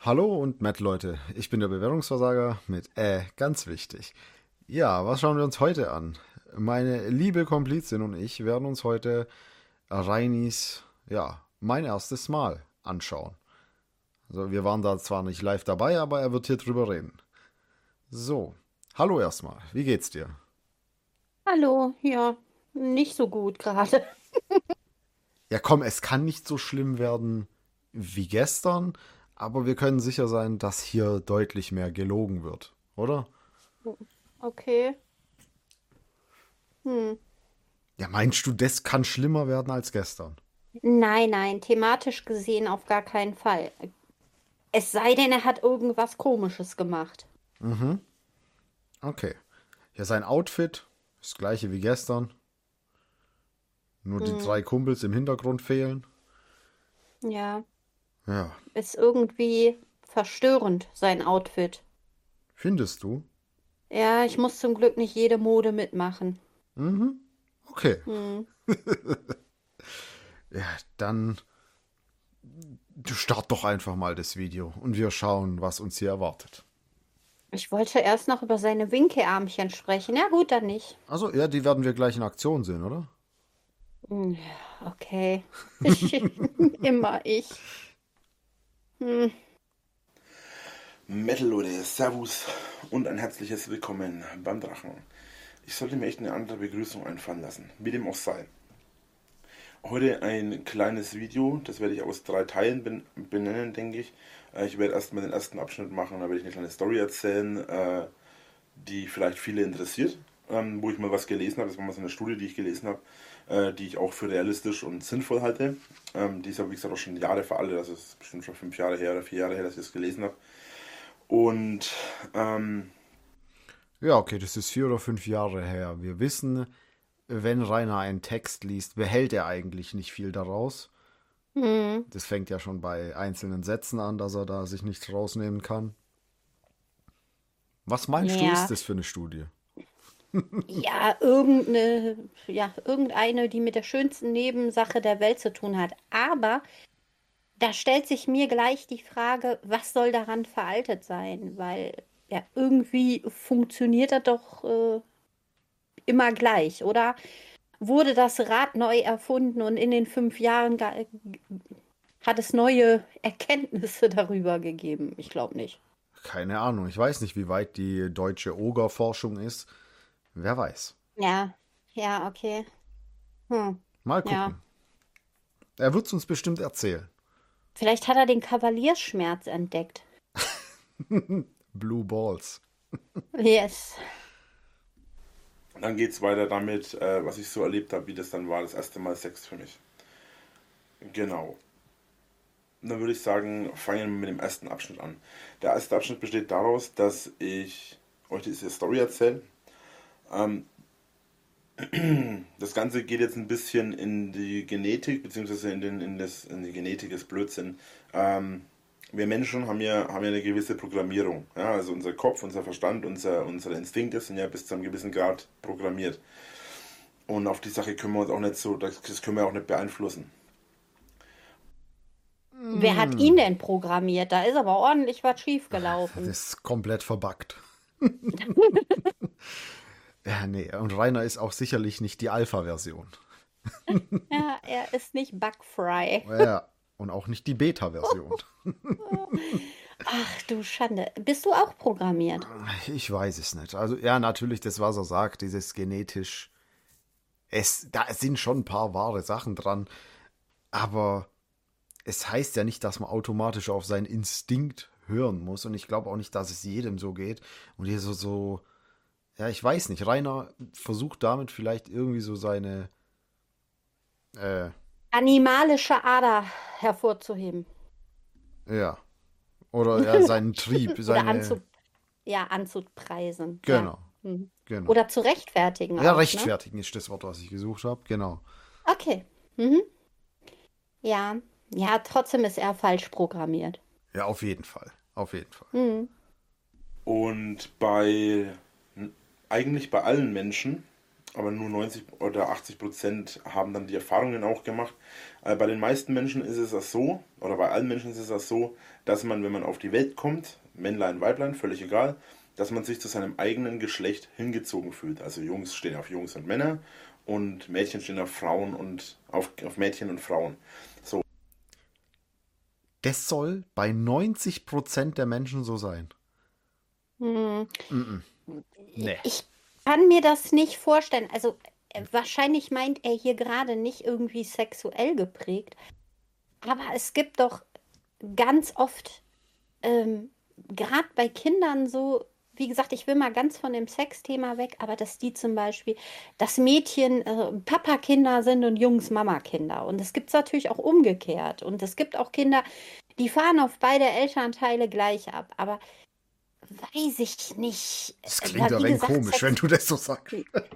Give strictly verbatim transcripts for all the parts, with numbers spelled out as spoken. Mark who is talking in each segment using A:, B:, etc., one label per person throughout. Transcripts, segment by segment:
A: Hallo und Matt, Leute. Ich bin der Bewerbungsversager mit äh, ganz wichtig. Ja, was schauen wir uns heute an? Meine liebe Komplizin und ich werden uns heute Reinis, ja, mein erstes Mal anschauen. Also wir waren da zwar nicht live dabei, aber er wird hier drüber reden. So, hallo erstmal. Wie geht's dir?
B: Hallo, ja, nicht so gut gerade.
A: Ja, komm, es kann nicht so schlimm werden wie gestern, aber wir können sicher sein, dass hier deutlich mehr gelogen wird, oder?
B: Okay. Hm.
A: Ja, meinst du, das kann schlimmer werden als gestern?
B: Nein, nein, thematisch gesehen auf gar keinen Fall. Es sei denn, er hat irgendwas Komisches gemacht.
A: Mhm. Okay. Ja, sein Outfit ist das gleiche wie gestern. Nur die
B: Hm.
A: drei Kumpels im Hintergrund fehlen.
B: Ja,
A: Ja,
B: ist irgendwie verstörend, sein Outfit.
A: findest du?
B: Ja, ich muss zum Glück nicht jede Mode mitmachen.
A: Mhm. Okay.
B: Hm.
A: Ja, dann du start doch einfach mal das Video und wir schauen, was uns hier erwartet.
B: Ich wollte erst noch über seine Winkeärmchen sprechen. Ja, gut, dann nicht.
A: Also, ja, die werden wir gleich in Aktion sehen, oder?
B: Hm, ja, okay. Ich, immer ich. Hm.
C: Metal Leute, Servus und ein herzliches Willkommen beim Drachen. Ich sollte mir echt eine andere Begrüßung einfallen lassen, wie dem auch sei. Heute ein kleines Video, das werde ich aus drei Teilen ben benennen, denke ich. Äh, Ich werde erstmal den ersten Abschnitt machen, da werde ich eine kleine Story erzählen, äh, die vielleicht viele interessiert, ähm, wo ich mal was gelesen habe. Das war mal so eine Studie, die ich gelesen habe, äh, die ich auch für realistisch und sinnvoll halte. Ähm, die ist aber, wie gesagt, auch schon Jahre veraltet, also es ist bestimmt schon fünf Jahre her oder vier Jahre her, dass ich das gelesen habe. Und ähm,
A: Ja, okay, das ist vier oder fünf Jahre her. Wir wissen, wenn Rainer einen Text liest, behält er eigentlich nicht viel daraus.
B: Hm.
A: Das fängt ja schon bei einzelnen Sätzen an, dass er da sich nichts rausnehmen kann. Was meinst du, ist
B: Ja.
A: das für eine Studie?
B: Ja, irgendeine, ja, irgendeine, die mit der schönsten Nebensache der Welt zu tun hat. Aber da stellt sich mir gleich die Frage, was soll daran veraltet sein? Weil ja, irgendwie funktioniert das doch äh, immer gleich, oder? Wurde das Rad neu erfunden und in den fünf Jahren ga- hat es neue Erkenntnisse darüber gegeben? Ich glaube nicht.
A: Keine Ahnung. Ich weiß nicht, wie weit die deutsche Ogerforschung ist. Wer weiß.
B: Ja, ja, okay. Hm.
A: Mal
B: Ja.
A: gucken. Er wird es uns bestimmt erzählen.
B: Vielleicht hat er den Kavaliersschmerz entdeckt.
A: Blue Balls.
B: Yes.
C: dann geht es weiter damit, äh, was ich so erlebt habe, wie das dann war, das erste Mal Sex für mich. Genau. Und dann würde ich sagen, fangen wir mit dem ersten Abschnitt an. Der erste Abschnitt besteht daraus, dass ich euch diese Story erzähle. Ähm, das Ganze geht jetzt ein bisschen in die Genetik, beziehungsweise in, den, in, das, in die Genetik ist Blödsinn. Ähm, wir Menschen haben ja, haben ja eine gewisse Programmierung. Ja? Also unser Kopf, unser Verstand, unser, unsere Instinkte sind ja bis zu einem gewissen Grad programmiert. Und auf die Sache können wir uns auch nicht so, das, das können wir auch nicht beeinflussen.
B: Wer hat ihn denn programmiert? Da ist aber ordentlich was
A: Das
B: schiefgelaufen.
A: ist komplett verbuggt. Ja, nee. Und Rainer ist auch sicherlich nicht die Alpha-Version.
B: Ja, er ist nicht bugfrei.
A: Ja. Und auch nicht die Beta-Version.
B: Ach du Schande. Bist du auch programmiert?
A: Ich weiß es nicht. Also, ja, natürlich, das, was er sagt, dieses genetisch. Es, da sind schon ein paar wahre Sachen dran. Aber es heißt ja nicht, dass man automatisch auf seinen Instinkt hören muss. Und ich glaube auch nicht, dass es jedem so geht. Und hier so, so, ja, ich weiß nicht. Rainer versucht damit vielleicht irgendwie so seine, äh,
B: Animalische Ader hervorzuheben.
A: ja, oder ja, seinen Trieb,
B: Oder
A: seine,
B: anzu, ja, anzupreisen. Ja.
A: genau,
B: Hm.
A: genau.
B: Oder zu rechtfertigen
A: Ja,
B: auch, ne?
A: rechtfertigen ist das Wort, was ich gesucht habe, genau.
B: Okay. Mhm. Ja. Ja, trotzdem ist er falsch programmiert.
A: Ja, auf jeden Fall, auf jeden Fall.
B: Mhm.
C: Und bei, eigentlich bei allen Menschen, aber nur neunzig oder achtzig Prozent haben dann die Erfahrungen auch gemacht. Äh, bei den meisten Menschen ist es das so, oder bei allen Menschen ist es das so, dass man, wenn man auf die Welt kommt, Männlein, Weiblein, völlig egal, dass man sich zu seinem eigenen Geschlecht hingezogen fühlt. Also Jungs stehen auf Jungs und Männer und Mädchen stehen auf Frauen und auf, auf Mädchen und Frauen. So.
A: Das soll bei neunzig Prozent der Menschen so sein.
B: Hm.
A: Mm-mm. Nee.
B: Ich kann mir das nicht vorstellen. Also äh, wahrscheinlich meint er hier gerade nicht irgendwie sexuell geprägt. Aber es gibt doch ganz oft, ähm, gerade bei Kindern so, wie gesagt, ich will mal ganz von dem Sexthema weg, aber dass die zum Beispiel, dass Mädchen äh, Papakinder sind und Jungs Mamakinder. Und das gibt es natürlich auch umgekehrt. Und es gibt auch Kinder, die fahren auf beide Elternteile gleich ab. Aber weiß ich nicht.
A: Das
B: Äh,
A: klingt
B: wie
A: ein wenig
B: gesagt,
A: komisch,
B: Sex-
A: wenn du das so sagst.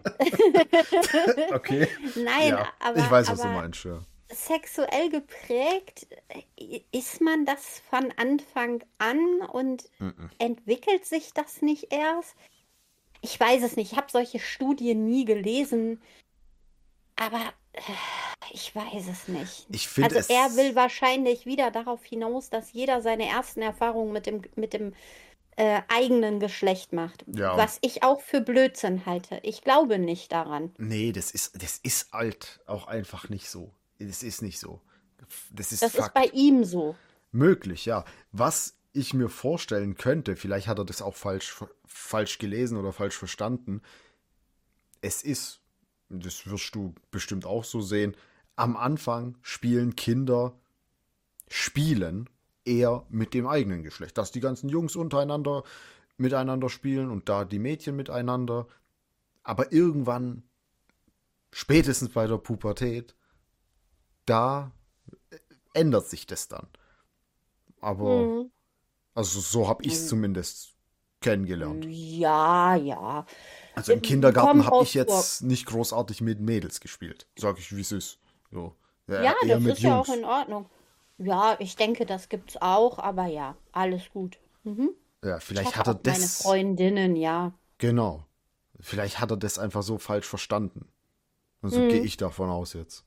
A: Okay.
B: Nein,
A: Ja,
B: aber,
A: ich weiß, was du
B: aber
A: meinst, ja.
B: sexuell geprägt, äh, ist man das von Anfang an und
A: Mm-mm.
B: entwickelt sich das nicht erst? Ich weiß es nicht. Ich habe solche Studien nie gelesen, aber äh, ich weiß es nicht.
A: Ich finde
B: Also
A: es.
B: er will wahrscheinlich wieder darauf hinaus, dass jeder seine ersten Erfahrungen mit dem, mit dem äh, eigenen Geschlecht macht.
A: Ja.
B: Was ich auch für Blödsinn halte. Ich glaube nicht daran.
A: Nee, das ist, das ist alt auch einfach nicht so. Das ist nicht so. Das ist
B: Das ist
A: Fakt.
B: bei ihm so.
A: Möglich, ja. Was ich mir vorstellen könnte, vielleicht hat er das auch falsch, falsch gelesen oder falsch verstanden. Es ist, das wirst du bestimmt auch so sehen, am Anfang spielen Kinder spielen eher mit dem eigenen Geschlecht. Dass die ganzen Jungs untereinander miteinander spielen und da die Mädchen miteinander. Aber irgendwann, spätestens bei der Pubertät, da ändert sich das dann. Aber,
B: Mhm.
A: also so habe ich es zumindest kennengelernt.
B: Ja, ja.
A: Also im
B: Ähm,
A: Kindergarten
B: kommt
A: habe
B: auch
A: ich jetzt nicht großartig mit Mädels gespielt. Sag ich, wie es ist. So. Ja,
B: Ja,
A: eher
B: das
A: mit
B: ist ja
A: Jungs.
B: auch in Ordnung. Ja, ich denke, das gibt's auch, aber ja, alles gut. Mhm.
A: Ja,
B: Ich
A: vielleicht
B: hatte
A: hat er
B: auch meine
A: das.
B: Freundinnen, ja.
A: Genau. Vielleicht hat er das einfach so falsch verstanden. Und so
B: Mhm.
A: gehe ich davon aus jetzt.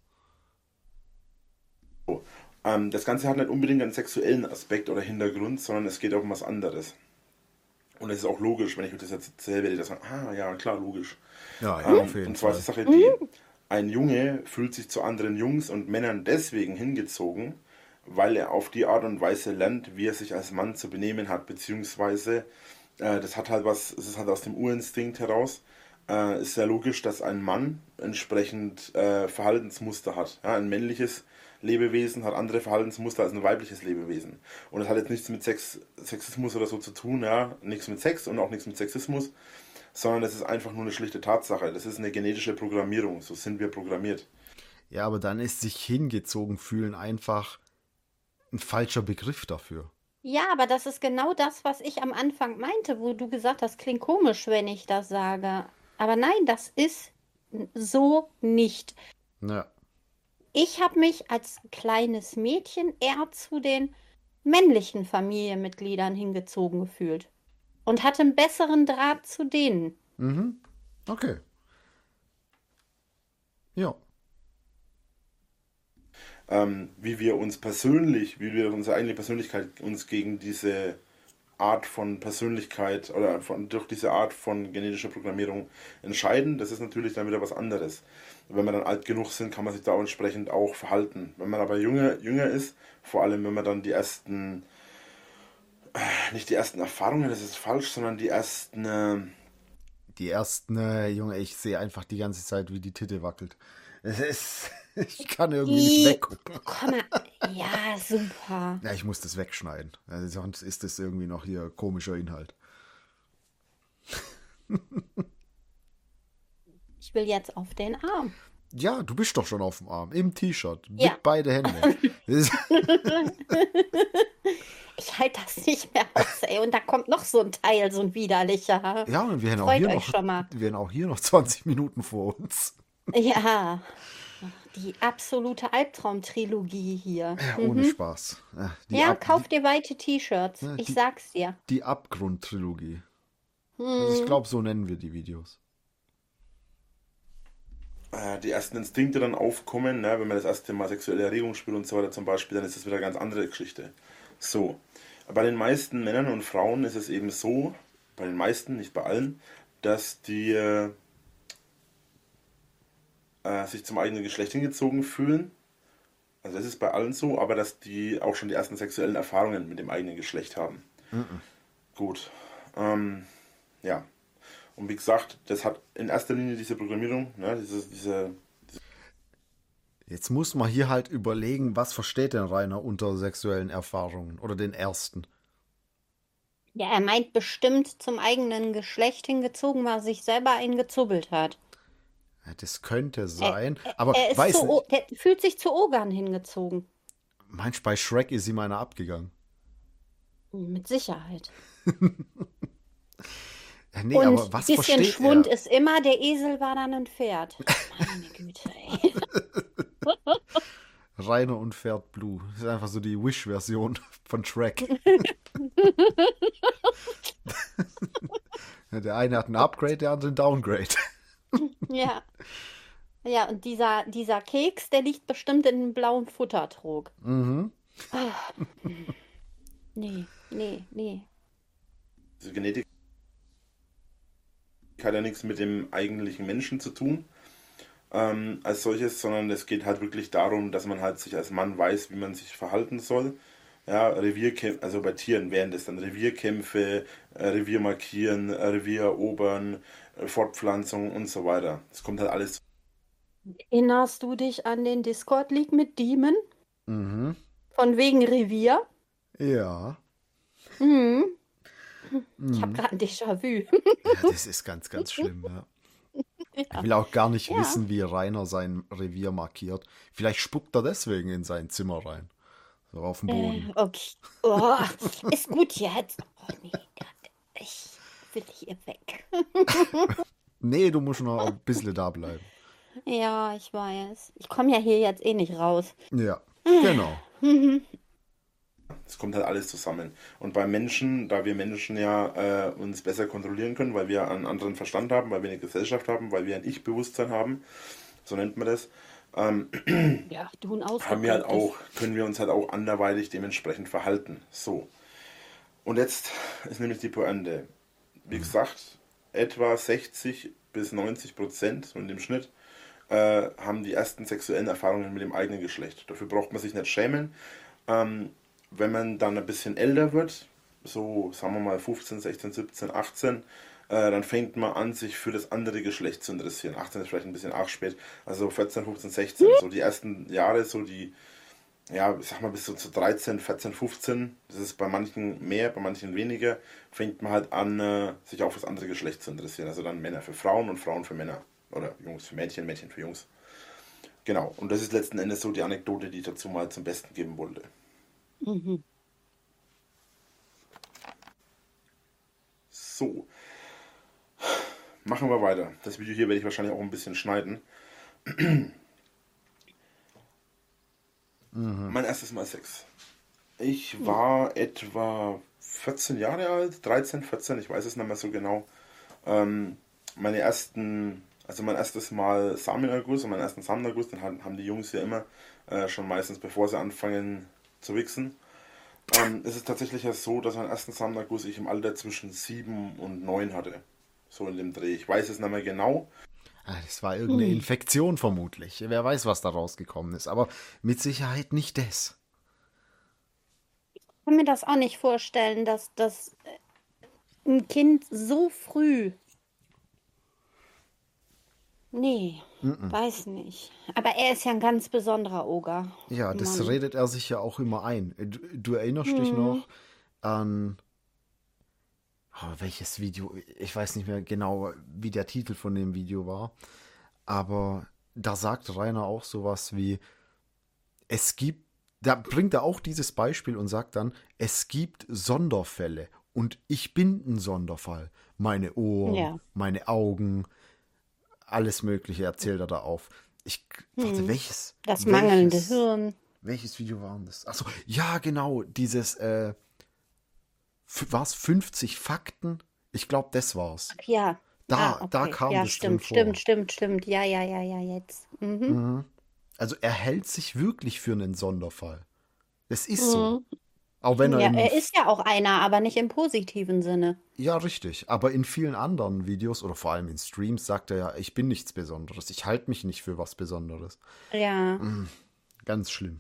C: Ähm, das Ganze hat nicht unbedingt einen sexuellen Aspekt oder Hintergrund, sondern es geht auch um was anderes. Und es ist auch logisch, wenn ich euch das jetzt erzähle, werde ich das sagen, ah ja, klar, logisch.
A: Ja, ja,
C: Ähm,
A: auf jeden
C: und zwar
A: Fall.
C: ist die Sache die, ein Junge fühlt sich zu anderen Jungs und Männern deswegen hingezogen, weil er auf die Art und Weise lernt, wie er sich als Mann zu benehmen hat, beziehungsweise äh, das hat halt was, es ist halt aus dem Urinstinkt heraus, äh, ist sehr logisch, dass ein Mann entsprechend äh, Verhaltensmuster hat. Ja, ein männliches Lebewesen hat andere Verhaltensmuster als ein weibliches Lebewesen. Und das hat jetzt nichts mit Sex, Sexismus oder so zu tun, ja, nichts mit Sex und auch nichts mit Sexismus, sondern das ist einfach nur eine schlichte Tatsache. Das ist eine genetische Programmierung, so sind wir programmiert.
A: Ja, aber dann ist sich hingezogen fühlen einfach ein falscher Begriff dafür.
B: Ja, aber das ist genau das, was ich am Anfang meinte, wo du gesagt hast, klingt komisch, wenn ich das sage. Aber nein, das ist so nicht.
A: Ja.
B: Ich habe mich als kleines Mädchen eher zu den männlichen Familienmitgliedern hingezogen gefühlt und hatte einen besseren Draht zu denen.
A: Mhm. Okay. Ja.
C: Ähm, wie wir uns persönlich, wie wir unsere eigene Persönlichkeit uns gegen diese Art von Persönlichkeit oder von, durch diese Art von genetischer Programmierung entscheiden, das ist natürlich dann wieder was anderes. Wenn wir dann alt genug sind, kann man sich da entsprechend auch verhalten. Wenn man aber jünger, jünger ist, vor allem wenn man dann die ersten, äh, nicht die ersten Erfahrungen, das ist falsch, sondern die ersten, äh,
A: Die ersten, äh, Junge, ich sehe einfach die ganze Zeit, wie die Titte wackelt. Es ist, ich kann irgendwie nicht
B: I-
A: weggucken.
B: Komm mal. Ja, super.
A: Ja, ich muss das wegschneiden. Also sonst ist das irgendwie noch hier komischer Inhalt.
B: Ich will jetzt auf den Arm.
A: Ja, du bist doch schon auf dem Arm, im T-Shirt,
B: Ja.
A: mit beide Hände. Das ist-
B: Ich halte das nicht mehr aus, ey. Und da kommt noch so ein Teil, so ein widerlicher.
A: ja, und wir haben auch
B: Freut
A: hier
B: euch
A: noch,
B: schon mal.
A: wir haben auch hier noch zwanzig Minuten vor uns.
B: Ja, die absolute Albtraum-Trilogie hier.
A: Ja, ohne Spaß. Ja, die,
B: Ja,
A: Ab
B: kauf dir weite T-Shirts.
A: Ja,
B: Ich
A: die-
B: sag's dir.
A: die Abgrund-Trilogie. Also ich glaube, so nennen wir die Videos.
C: äh, die ersten Instinkte dann aufkommen, ne? Wenn man das erste Mal sexuelle Erregung spürt und so weiter zum Beispiel, dann ist das wieder eine ganz andere Geschichte. So, bei den meisten Männern und Frauen ist es eben so, bei den meisten, nicht bei allen, dass die äh, äh, sich zum eigenen Geschlecht hingezogen fühlen. Also das ist bei allen so, aber dass die auch schon die ersten sexuellen Erfahrungen mit dem eigenen Geschlecht haben.
A: Mhm.
C: Gut. Ähm, ja. Und wie gesagt, das hat in erster Linie diese Programmierung, ne, diese, diese
A: Jetzt muss man hier halt überlegen, was versteht denn Rainer unter sexuellen Erfahrungen oder den ersten?
B: Ja, er meint bestimmt zum eigenen Geschlecht hingezogen, weil er sich selber einen gezubbelt hat.
A: Ja, das könnte
B: Er,
A: sein,
B: er,
A: aber
B: er ist
A: weiß
B: zu,
A: nicht.
B: O- der fühlt sich zu Ogern hingezogen.
A: Meinst du, bei Shrek ist ihm einer abgegangen?
B: Mit Sicherheit.
A: Ja, nee, aber
B: Und
A: was
B: bisschen
A: versteht
B: Schwund
A: er?
B: ist immer, der Esel war dann ein Pferd. Meine Güte, ey.
A: Rainer und Pferd Blue. Das ist einfach so die Wish-Version von Shrek. Ja, der eine hat ein Upgrade, der andere ein Downgrade.
B: Ja. Ja, und dieser, dieser Keks, der liegt bestimmt in einem blauen Futtertrog.
A: Mhm.
B: Ah, nee, nee, nee.
C: diese Genetik hat ja nichts mit dem eigentlichen Menschen zu tun ähm, als solches, sondern es geht halt wirklich darum, dass man halt sich als Mann weiß, wie man sich verhalten soll. Ja, Revierkämpfe, also bei Tieren wären das dann Revierkämpfe, äh, Revier markieren, äh, Revier erobern, äh, Fortpflanzung und so weiter. Das kommt halt alles.
B: Erinnerst du dich an den Discord-League mit Demon?
A: Mhm.
B: Von wegen Revier?
A: Ja.
B: Mhm. Ich habe
A: Mhm.
B: gerade ein Déjà-vu.
A: Ja, das ist ganz, ganz schlimm, ja. Ich
B: Ja.
A: will auch gar nicht
B: Ja.
A: wissen, wie Rainer sein Revier markiert. Vielleicht spuckt er deswegen in sein Zimmer rein. So auf den
B: Äh,
A: Boden.
B: okay. Oh, ist gut jetzt. Oh nee, Gott, ich will hier weg.
A: Nee, du musst noch ein bisschen da bleiben.
B: Ja, ich weiß. Ich komme ja hier jetzt eh nicht raus.
A: Ja, genau.
C: Es kommt halt alles zusammen. Und bei Menschen, da wir Menschen ja äh, uns besser kontrollieren können, weil wir einen anderen Verstand haben, weil wir eine Gesellschaft haben, weil wir ein Ich-Bewusstsein haben, so nennt man das, ähm,
B: Ja, du ein
C: haben wir halt
B: ausgeprägtes.
C: auch, können wir uns halt auch anderweitig dementsprechend verhalten. So. Und jetzt ist nämlich die Pointe. Wie gesagt, etwa sechzig bis neunzig Prozent, so in dem Schnitt, äh, haben die ersten sexuellen Erfahrungen mit dem eigenen Geschlecht. Dafür braucht man sich nicht schämen. Ähm, wenn man dann ein bisschen älter wird, so sagen wir mal fünfzehn, sechzehn, siebzehn, achtzehn, äh, dann fängt man an, sich für das andere Geschlecht zu interessieren. achtzehn ist vielleicht ein bisschen arg spät, also vierzehn, fünfzehn, sechzehn, so die ersten Jahre, so die, ja, ich sag mal bis so zu dreizehn, vierzehn, fünfzehn, das ist bei manchen mehr, bei manchen weniger, fängt man halt an, äh, sich auch für das andere Geschlecht zu interessieren. Also dann Männer für Frauen und Frauen für Männer. Oder Jungs für Mädchen, Mädchen für Jungs. Genau, und das ist letzten Endes so die Anekdote, die ich dazu mal zum Besten geben wollte.
B: Mhm.
C: So, machen wir weiter. Das Video hier werde ich wahrscheinlich auch ein bisschen schneiden. Mein erstes Mal Sex. Ich war etwa vierzehn Jahre alt, dreizehn, vierzehn, ich weiß es nicht mehr so genau. Ähm, meine ersten, also mein erstes Mal Samenerguss und meinen ersten Samenerguss, den haben haben die Jungs ja immer äh, schon meistens, bevor sie anfangen zu wichsen. Ähm, es ist tatsächlich ja so, dass meinen ersten Samenerguss ich im Alter zwischen sieben und neun hatte. So in dem Dreh. Ich weiß es nicht mehr genau.
A: Ah, das war irgendeine
B: Hm.
A: Infektion vermutlich. Wer weiß, was da rausgekommen ist. Aber mit Sicherheit nicht das.
B: Ich kann mir das auch nicht vorstellen, dass das ein Kind so früh. Nee, weiß nicht. Aber er ist ja ein ganz besonderer Oger.
A: Ja, das
B: Mann.
A: redet er sich ja auch immer ein. Du, du erinnerst dich
B: Hm.
A: noch an oh, welches Video? Ich weiß nicht mehr genau, wie der Titel von dem Video war. Aber da sagt Rainer auch sowas wie, es gibt, da bringt er auch dieses Beispiel und sagt dann, es gibt Sonderfälle und ich bin ein Sonderfall. Meine Ohren,
B: Ja.
A: meine Augen, alles Mögliche erzählt er da auf. Ich, warte,
B: Hm.
A: welches?
B: Das mangelnde
A: welches,
B: Hirn.
A: Welches Video war denn das? Achso, ja, genau, dieses, äh, war es fünfzig Fakten? Ich glaube, das war's.
B: Ja, Ah,
A: Da, da
B: okay.
A: kam
B: Ja,
A: das drin
B: stimmt, stimmt,
A: vor.
B: stimmt, stimmt. Ja, ja, ja, ja, jetzt. Mhm.
A: Mhm. Also er hält sich wirklich für einen Sonderfall. Es ist so.
B: Mhm.
A: Auch wenn er
B: Ja,
A: in,
B: er ist ja auch einer, aber nicht im positiven Sinne.
A: ja, richtig. Aber in vielen anderen Videos oder vor allem in Streams sagt er ja, ich bin nichts Besonderes. Ich halte mich nicht für was Besonderes.
B: Ja.
A: Ganz schlimm.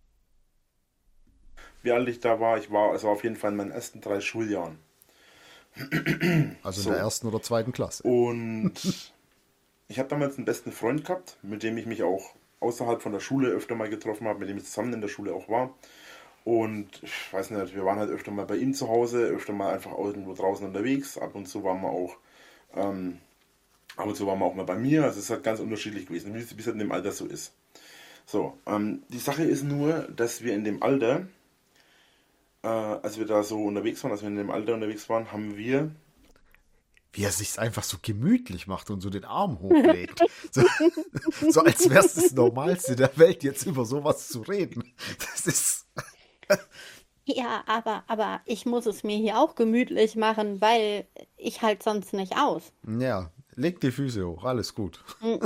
C: Wie alt ich da war, ich war, es war auf jeden Fall in meinen ersten drei Schuljahren.
A: Also in
C: So.
A: der ersten oder zweiten Klasse.
C: Und ich habe damals einen besten Freund gehabt, mit dem ich mich auch außerhalb von der Schule öfter mal getroffen habe, mit dem ich zusammen in der Schule auch war. Und ich weiß nicht, wir waren halt öfter mal bei ihm zu Hause, öfter mal einfach irgendwo draußen unterwegs. Ab und zu waren wir auch, ähm, ab und zu waren wir auch mal bei mir. Also es ist halt ganz unterschiedlich gewesen, wie es wie es halt in dem Alter so ist. So, ähm, die Sache ist nur, dass wir in dem Alter, äh, als wir da so unterwegs waren, als wir in dem Alter unterwegs waren, haben wir,
A: Wie er sich's einfach so gemütlich macht und so den Arm hochlegt. So, so als wäre es das Normalste der Welt, jetzt über sowas zu reden. Das ist.
B: Ja, aber, aber ich muss es mir hier auch gemütlich machen, weil ich halt sonst nicht aus.
A: Ja, leg die Füße hoch, alles gut.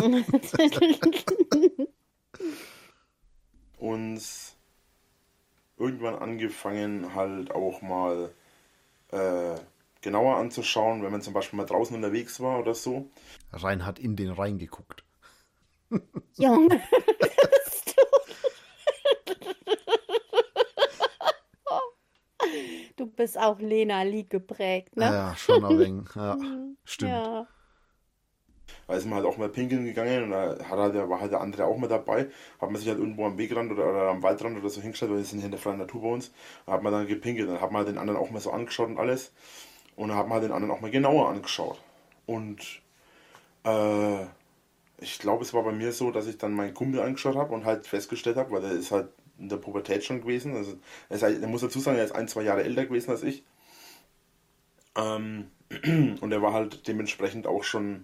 C: uns irgendwann angefangen halt auch mal äh, genauer anzuschauen, wenn man zum Beispiel mal draußen unterwegs war oder so.
A: Rein hat in den Rhein geguckt.
B: Junge. Du bist auch Lena Lee geprägt, ne?
A: Ja, schon ein wenig. Ja, stimmt.
B: Ja.
C: Da ist man halt auch mal pinkeln gegangen und da hat halt, der- war halt der andere auch mal dabei. Hat man sich halt irgendwo am Wegrand oder, oder am Waldrand oder so hingestellt, weil wir sind hier in der freien Natur bei uns. Da hat man dann gepinkelt. Dann hat man halt den anderen auch mal so angeschaut und alles. Und dann hat man halt den anderen auch mal genauer angeschaut. Und äh, ich glaube, es war bei mir so, dass ich dann meinen Kumpel angeschaut habe und halt festgestellt habe, weil der ist halt in der Pubertät schon gewesen. Also er, ist halt, er muss dazu sagen, er ist ein, zwei Jahre älter gewesen als ich. Ähm, und er war halt dementsprechend auch schon.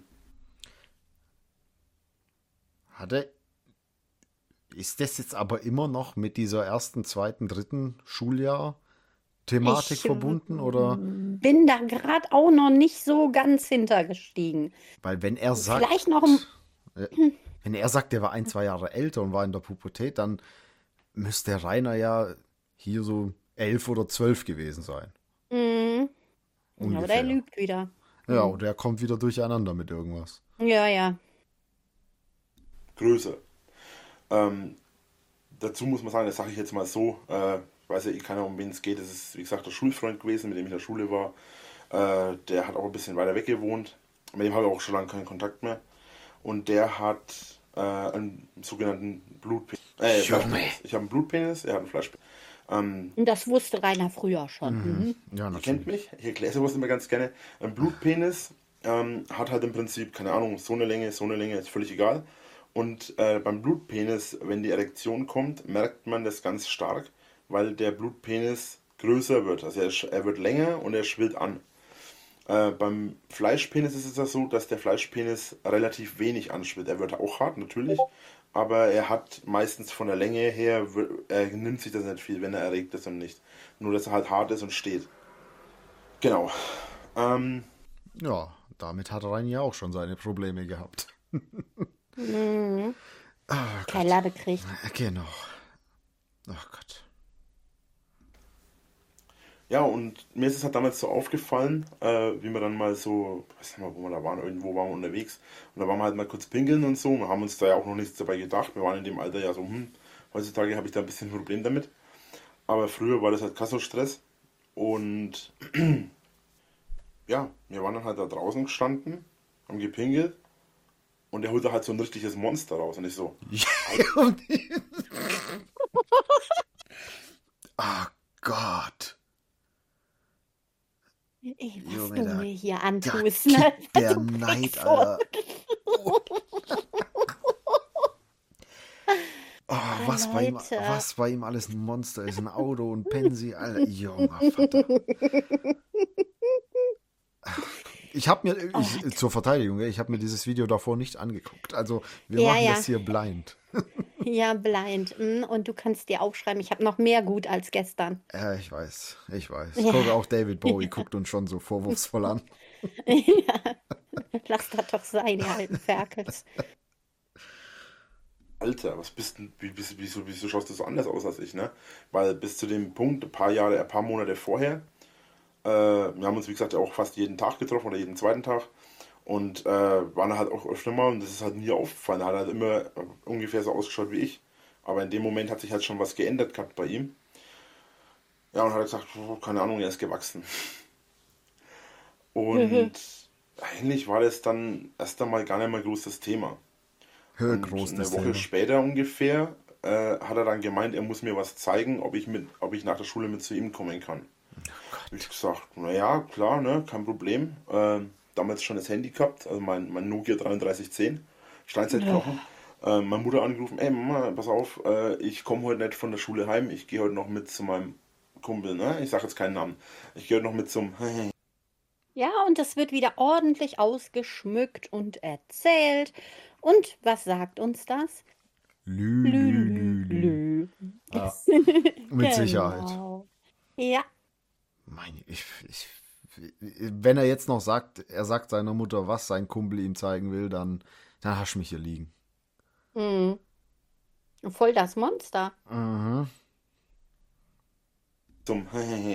A: Hatte. Ist das jetzt aber immer noch mit dieser ersten, zweiten, dritten Schuljahr-Thematik
B: Ich
A: verbunden? Oder?
B: bin da gerade auch noch nicht so ganz hintergestiegen.
A: Weil wenn er sagt.
B: Vielleicht noch ein.
A: Wenn er sagt, er war ein, zwei Jahre älter und war in der Pubertät, dann müsste Rainer ja hier so elf oder zwölf gewesen sein.
B: Mhm. Oder er
A: Ungefähr.
B: lügt wieder.
A: Ja, oder er kommt wieder durcheinander mit irgendwas.
B: Ja, ja.
C: Größer. Ähm, dazu muss man sagen, das sage ich jetzt mal so, äh, ich weiß ja eh keiner, um wen es geht. Das ist, wie gesagt, der Schulfreund gewesen, mit dem ich in der Schule war. Äh, der hat auch ein bisschen weiter weg gewohnt. Mit dem habe ich auch schon lange keinen Kontakt mehr. Und der hat äh, einen sogenannten Blutpenis. Äh,
A: Junge.
C: Fleischpenis. Ich habe einen Blutpenis, er hat einen Fleischpenis. Ähm,
B: Und das wusste Rainer früher schon. Mhm.
A: Ja,
C: Ihr kennt
A: natürlich.
C: mich, ich erkläre sowas immer ganz gerne. Ein Blutpenis ähm, hat halt im Prinzip, keine Ahnung, so eine Länge, so eine Länge, ist völlig egal. Und äh, beim Blutpenis, wenn die Erektion kommt, merkt man das ganz stark, weil der Blutpenis größer wird. Also er, sch- er wird länger und er schwillt an. Äh, beim Fleischpenis ist es ja so, dass der Fleischpenis relativ wenig anschwillt. Er wird auch hart, natürlich, aber er hat meistens von der Länge her, wir- er nimmt sich das nicht viel, wenn er erregt ist und nicht. Nur, dass er halt hart ist und steht. Genau. Ähm,
A: Ja, damit hat Rainer ja auch schon seine Probleme gehabt.
B: Mhm.
A: Ah,
B: Keller bekriegt.
A: genau. Ach Gott.
C: ja, und mir ist es halt damals so aufgefallen, äh, wie wir dann mal so, weiß nicht mal, wo wir da waren, irgendwo waren wir unterwegs. Und da waren wir halt mal kurz pinkeln und so. Wir haben uns da ja auch noch nichts dabei gedacht. Wir waren in dem Alter ja so, hm, heutzutage habe ich da ein bisschen ein Problem damit. Aber früher war das halt kein so Stress. Und ja, wir waren dann halt da draußen gestanden, haben gepinkelt. Und der holte halt so ein richtiges Monster raus. Und ich so,
A: Ah Gott.
B: Ey, was
A: Junge,
B: du
A: da-
B: mir hier
A: Da
B: antust, ne?
A: kippt der
B: Du
A: Neid,
B: Wichser.
A: Alter. Oh, was, bei ihm,
B: Leute.
A: was bei ihm alles ein Monster ist. Ein Auto und Pensi, Alter. Junger Vater. Ich habe mir, ich, zur Verteidigung, ich habe mir dieses Video davor nicht angeguckt. Also wir
B: Ja,
A: machen
B: ja.
A: das hier blind.
B: Ja, blind. Mm, Und du kannst dir aufschreiben, ich habe noch mehr gut als gestern.
A: Ja, ich weiß, ich weiß.
B: Ja.
A: Guck, auch David Bowie guckt uns schon so vorwurfsvoll an.
B: Ja, Lass das doch sein, ihr alten Ferkels.
C: Alter, was bist denn, wie, bist, wieso, wieso schaust du so anders aus als ich, ne? Weil bis zu dem Punkt, ein paar Jahre, ein paar Monate vorher, äh, wir haben uns, wie gesagt, auch fast jeden Tag getroffen oder jeden zweiten Tag und äh, waren halt auch öfter mal und das ist halt nie aufgefallen. Er hat halt immer ungefähr so ausgeschaut wie ich. Aber in dem Moment hat sich halt schon was geändert gehabt bei ihm. Ja, und hat er gesagt, oh, keine Ahnung, er ist gewachsen. Und eigentlich war das dann erst einmal gar nicht mal groß das Thema.
A: Hör,
C: Und
A: groß
C: eine
A: das
C: Woche
A: Thema.
C: später ungefähr äh, hat er dann gemeint, er muss mir was zeigen, ob ich, mit, ob ich nach der Schule mit zu ihm kommen kann. Hab ich gesagt, naja, klar, ne, kein Problem. Ähm, damals schon das Handy gehabt, also mein, mein Nokia dreiunddreißig zehn, Steinzeitknochen. Äh, meine Mutter angerufen, ey Mama, pass auf, äh, ich komme heute nicht von der Schule heim, ich gehe heute noch mit zu meinem Kumpel, ne? Ich sage jetzt keinen Namen. Ich gehe heute noch mit zum...
B: Ja, und es wird wieder ordentlich ausgeschmückt und erzählt. Und was sagt uns das?
A: Lü,
B: Lü,
A: lü,
B: lü,
A: lü, lü.
B: lü.
A: Ja, mit Sicherheit.
B: Genau. Ja,
A: Meine, ich, ich, wenn er jetzt noch sagt, er sagt seiner Mutter, was sein Kumpel ihm zeigen will, dann, dann hast du mich hier liegen.
B: hm. Voll das Monster.
A: Mhm.
C: zum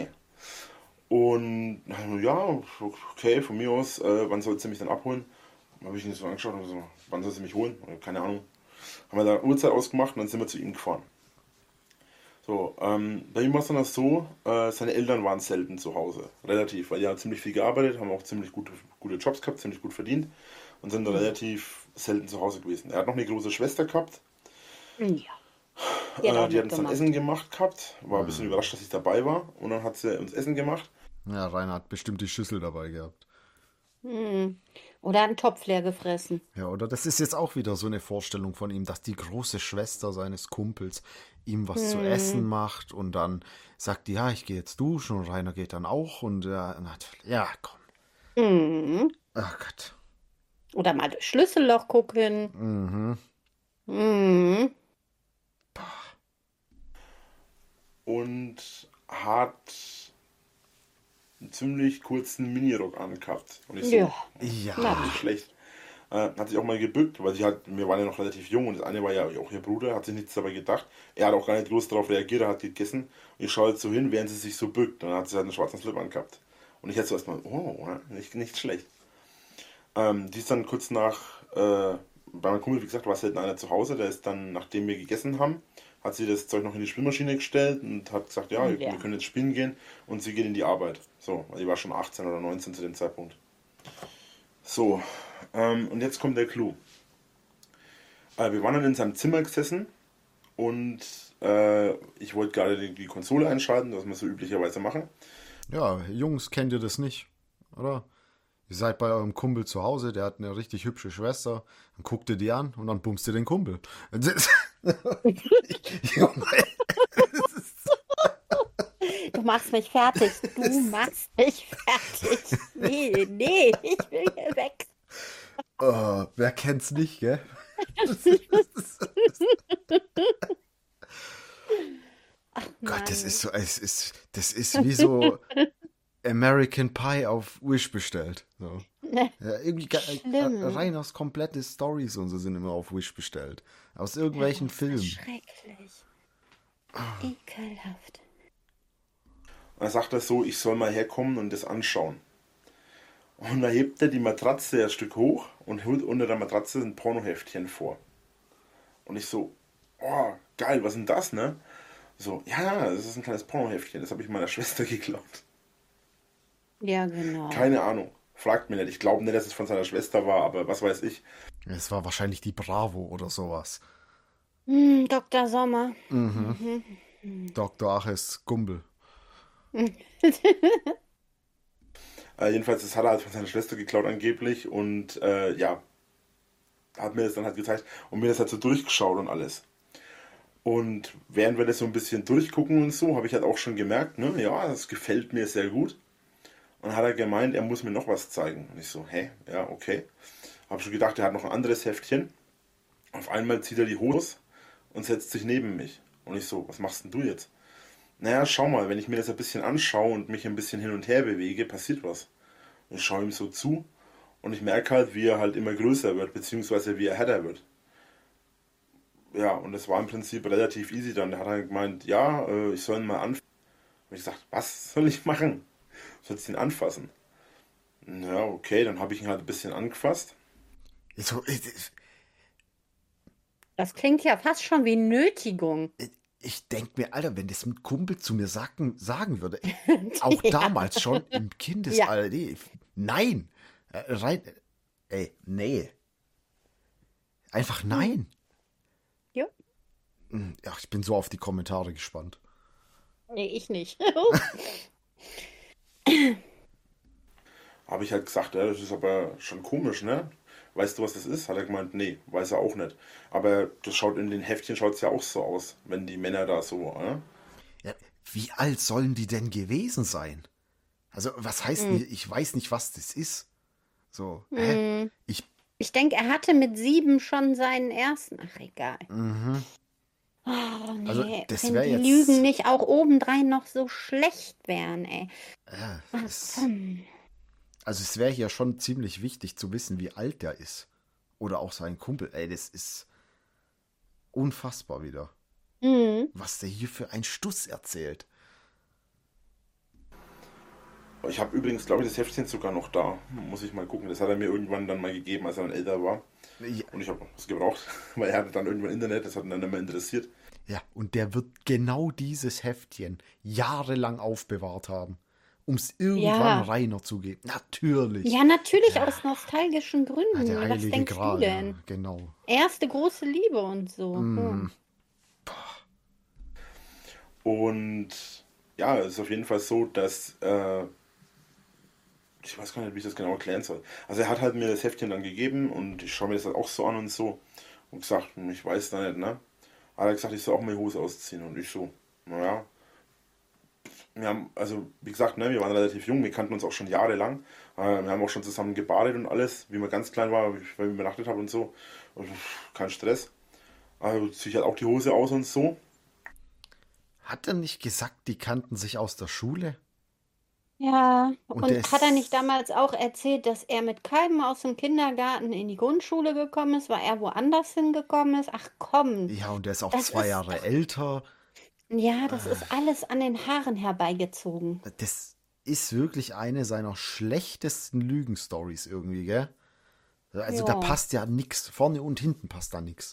C: Und ja, okay, von mir aus, äh, wann soll sie mich dann abholen? Habe ich ihn so angeschaut und so, wann soll sie mich holen? Oder keine Ahnung. Haben wir da Uhrzeit ausgemacht und dann sind wir zu ihm gefahren. So, ähm, bei ihm war es dann auch so, äh, seine Eltern waren selten zu Hause. Relativ, weil die haben ziemlich viel gearbeitet, haben auch ziemlich gute, gute Jobs gehabt, ziemlich gut verdient und sind dann relativ selten zu Hause gewesen. Er hat noch eine große Schwester gehabt,
B: Ja, die hat
C: äh,
B: auch
C: die hat uns dann
B: mitgemacht.
C: Essen gemacht gehabt, war ein bisschen überrascht, dass ich dabei war und dann hat sie uns Essen gemacht.
A: Ja, Rainer hat bestimmt die Schüssel dabei gehabt.
B: Hm. Oder einen Topf leer gefressen.
A: Ja, oder das ist jetzt auch wieder so eine Vorstellung von ihm, dass die große Schwester seines Kumpels ihm was zu essen
B: Hm.
A: macht und dann sagt die, ja, ich gehe jetzt duschen und Rainer geht dann auch und ja, natürlich, ja, komm.
B: Hm.
A: Ach Gott.
B: Oder mal durch Schlüsselloch gucken.
A: Mhm.
B: Hm.
C: Und hat einen ziemlich kurzen Minirock angehabt. Und ich so,
B: Ja,
A: Ja,
C: nicht schlecht. Äh, hat sich auch mal gebückt, weil sie halt, wir waren ja noch relativ jung und das eine war ja auch ihr Bruder, hat sich nichts dabei gedacht. Er hat auch gar nicht groß darauf reagiert, er hat gegessen. Und ich schaue jetzt so hin, während sie sich so bückt. Dann hat sie halt einen schwarzen Slip angehabt. Und ich hätte so erstmal, oh, ja, nicht, nicht schlecht. Ähm, die ist dann kurz nach, äh, bei meinem Kumpel, wie gesagt, war selten einer zu Hause. Der ist dann, nachdem wir gegessen haben, hat sie das Zeug noch in die Spülmaschine gestellt und hat gesagt, ja, wir
B: ja.
C: können jetzt spielen gehen. Und sie geht in die Arbeit. So, weil die war schon achtzehn oder neunzehn zu dem Zeitpunkt. So, ähm, und jetzt kommt der Clou. Äh, wir waren dann in seinem Zimmer gesessen und äh, ich wollte gerade die, die Konsole einschalten, was wir so üblicherweise machen.
A: ja, Jungs, kennt ihr das nicht, oder? Ihr seid bei eurem Kumpel zu Hause, der hat eine richtig hübsche Schwester, dann guckt ihr die an und dann bummst ihr den Kumpel. Junge,
B: Du machst mich fertig. Du machst mich fertig. Nee, nee, ich will hier weg.
A: oh, wer kennt's nicht, gell? Gott, das
B: Mann.
A: ist so, es ist, das ist wie so American Pie auf Wish bestellt. So. Ja, irgendwie ga- äh,
B: Schlimm.
A: rein aus komplette Stories und so sind immer auf Wish bestellt. Aus irgendwelchen Filmen.
B: Schrecklich. Ekelhaft.
C: Und dann sagt er so, ich soll mal herkommen und das anschauen. Und da hebt er die Matratze ein Stück hoch und holt unter der Matratze ein Pornoheftchen vor. Und ich so, oh, geil, was ist denn das, ne? So, ja, das ist ein kleines Pornoheftchen, das habe ich meiner Schwester geklaut.
B: Ja, genau.
C: Keine Ahnung, fragt mich nicht. Ich glaube nicht, dass es von seiner Schwester war, aber was weiß ich.
A: Es war wahrscheinlich die Bravo oder sowas.
B: Hm, Doktor Sommer.
A: Doktor Aches Gumbel.
C: Äh, jedenfalls, das hat er halt von seiner Schwester geklaut angeblich und äh, ja, hat mir das dann halt gezeigt und mir das halt so durchgeschaut und alles. Und während wir das so ein bisschen durchgucken und so, habe ich halt auch schon gemerkt, ne, ja, das gefällt mir sehr gut. Und hat er gemeint, er muss mir noch was zeigen. Und ich so, hä, ja, okay. Habe schon gedacht, er hat noch ein anderes Heftchen. Auf einmal zieht er die Hose aus und setzt sich neben mich. Und ich so, was machst denn du jetzt? Naja, schau mal, wenn ich mir das ein bisschen anschaue und mich ein bisschen hin und her bewege, passiert was. Und ich schaue ihm so zu Und ich merke halt, wie er halt immer größer wird, beziehungsweise wie er härter wird. Ja, und das war im Prinzip relativ easy dann. Der hat halt gemeint, ja, äh, ich soll ihn mal anfassen. Und ich gesagt, was soll ich machen? Soll ich ihn anfassen? Ja, okay, dann habe ich ihn halt ein bisschen angefasst.
A: So, ich,
B: Das klingt ja fast schon wie Nötigung.
A: ich, ich denke mir, Alter, wenn das ein Kumpel zu mir sagen, sagen würde, auch
B: Ja,
A: damals schon im
B: ja.
A: Kindesalter, nee, nein, äh, rein, ey, nee, einfach
B: Hm.
A: nein.
B: Jo.
A: Hm, Ja, ich bin so auf die Kommentare gespannt.
B: Nee, ich nicht.
C: Habe ich halt gesagt, ja, das ist aber schon komisch, ne? Weißt du, was das ist? Hat er gemeint, nee, weiß er auch nicht. Aber das schaut in den Heftchen schaut es ja auch so aus, wenn die Männer da so, ne?
A: Ja, wie alt sollen die denn gewesen sein? Also, was heißt
B: Hm.
A: denn, ich weiß nicht, was das ist. So, hä?
B: Hm.
A: Ich,
B: Ich denke, er hatte mit sieben schon seinen ersten. Ach, egal.
A: mhm.
B: Oh,
A: Also,
B: nee,
A: das
B: wenn
A: wäre
B: die Lügen
A: jetzt,
B: nicht auch obendrein noch so schlecht wären, ey.
A: ja,
B: Ach,
A: es,
B: komm.
A: also es wäre hier schon ziemlich wichtig zu wissen, wie alt der ist. Oder auch sein Kumpel. Ey, das ist unfassbar wieder,
B: Hm.
A: was der hier für einen Stuss erzählt.
C: Ich habe übrigens, glaube ich, das Heftchen sogar noch da. Muss ich mal gucken. Das hat er mir irgendwann dann mal gegeben, als er dann älter war.
A: Ja,
C: Und ich habe es gebraucht, weil er hatte dann irgendwann Internet, das hat ihn dann immer interessiert.
A: ja, und der wird genau dieses Heftchen jahrelang aufbewahrt haben, um es irgendwann
B: Ja.
A: Rainer zu geben. Natürlich.
B: Ja, natürlich
A: Ja,
B: aus nostalgischen
A: ja,
B: Gründen.
A: der
B: Was
A: heilige
B: denkst du
A: Gral, ja,
B: denn?
A: genau.
B: Erste große Liebe und so.
A: Mm,
B: Hm.
C: Und ja, es ist auf jeden Fall so, dass äh, ich weiß gar nicht, wie ich das genau erklären soll. Also er hat halt mir das Heftchen dann gegeben und ich schaue mir das halt auch so an und so und gesagt, hm, ich weiß da nicht, ne? Hat er gesagt, ich soll auch meine Hose ausziehen und ich so, naja, wir haben, also wie gesagt, ne, wir waren relativ jung, wir kannten uns auch schon jahrelang. Äh, wir haben auch schon zusammen gebadet und alles, wie man ganz klein war, weil wir übernachtet haben und so. Und, pff, kein Stress. Also ziehe ich halt auch die Hose aus und so.
A: hat er nicht gesagt, die kannten sich aus der Schule?
B: Ja,
A: Und der
B: und hat er nicht
A: ist,
B: damals auch erzählt, dass er mit keinem aus dem Kindergarten in die Grundschule gekommen ist, weil er woanders hingekommen ist? Ach komm,
A: ja, und der ist auch
B: das
A: zwei
B: ist
A: Jahre
B: doch,
A: älter.
B: ja, das ist alles an den Haaren herbeigezogen.
A: Das ist wirklich eine seiner schlechtesten Lügenstories irgendwie, gell? Also da
B: Ja.
A: passt ja nix. Vorne und hinten passt da nix.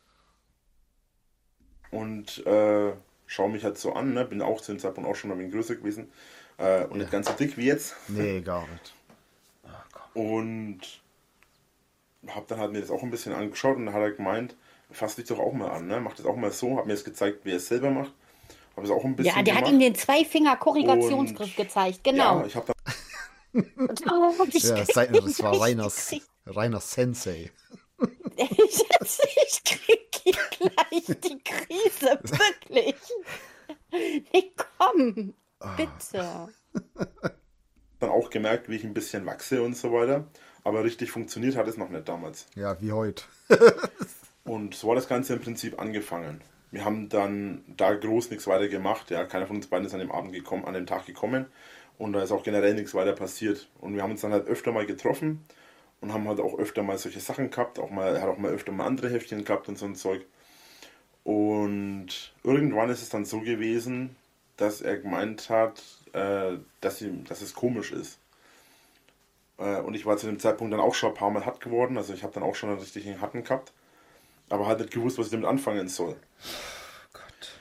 C: Und äh, schaue mich halt so an, ne? Bin auch zu dem Zeitpunkt auch schon ein wenig größer gewesen. Äh, und nicht
A: Ja.
C: ganz so dick wie jetzt.
A: Nee, gar nicht. Ah, komm.
C: Und habe dann halt mir das auch ein bisschen angeschaut und dann hat er gemeint, fass dich doch auch mal an, ne? Mach das auch mal so, hat mir das gezeigt, wie er es selber macht. Habe es auch ein
B: Ja,
C: bisschen
B: der hat ihm
C: gemacht.
B: den
C: Und
B: Zweifinger-Korrigationsgriff gezeigt,
C: ja,
B: genau.
C: ich habe
B: Oh, ich
A: Ja,
B: krieg
A: sein, das war
B: gleich die
A: Reiners,
B: Krise.
A: Rainer Sensei.
B: Ich, ich krieg gleich die Krise, wirklich. Nee, komm, bitte.
C: dann auch gemerkt, wie ich ein bisschen wachse und so weiter. Aber richtig funktioniert hat es noch nicht damals.
A: Ja, wie heute.
C: Und so hat das Ganze im Prinzip angefangen. Wir haben dann da groß nichts weiter gemacht. Ja, keiner von uns beiden ist an dem Abend gekommen, an dem Tag gekommen. Und da ist auch generell nichts weiter passiert. Und wir haben uns dann halt öfter mal getroffen und haben halt auch öfter mal solche Sachen gehabt. Auch mal, er hat auch mal öfter mal andere Heftchen gehabt und so ein Zeug. Und irgendwann ist es dann so gewesen, dass er gemeint hat, äh, dass, ihm, dass es komisch ist. Äh, und ich war zu dem Zeitpunkt dann auch schon ein paar Mal hart geworden. Also ich habe dann auch schon einen richtigen Hatten gehabt. Aber halt nicht gewusst, was ich damit anfangen soll.
A: Gott.